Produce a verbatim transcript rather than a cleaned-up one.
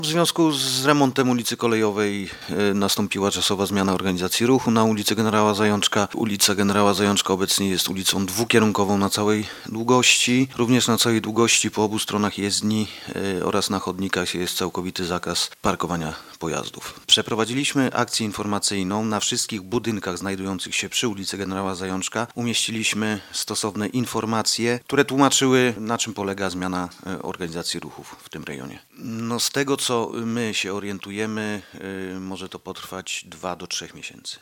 W związku z remontem ulicy Kolejowej e, nastąpiła czasowa zmiana organizacji ruchu na ulicy Generała Zajączka. Ulica Generała Zajączka obecnie jest ulicą dwukierunkową na całej długości. Również na całej długości po obu stronach jezdni e, oraz na chodnikach jest całkowity zakaz parkowania pojazdów. Przeprowadziliśmy akcję informacyjną. Na wszystkich budynkach znajdujących się przy ulicy Generała Zajączka umieściliśmy stosowne informacje, które tłumaczyły, na czym polega zmiana e, organizacji ruchów w tym rejonie. No z tego, co my się orientujemy, y, może to potrwać dwa do trzech miesięcy.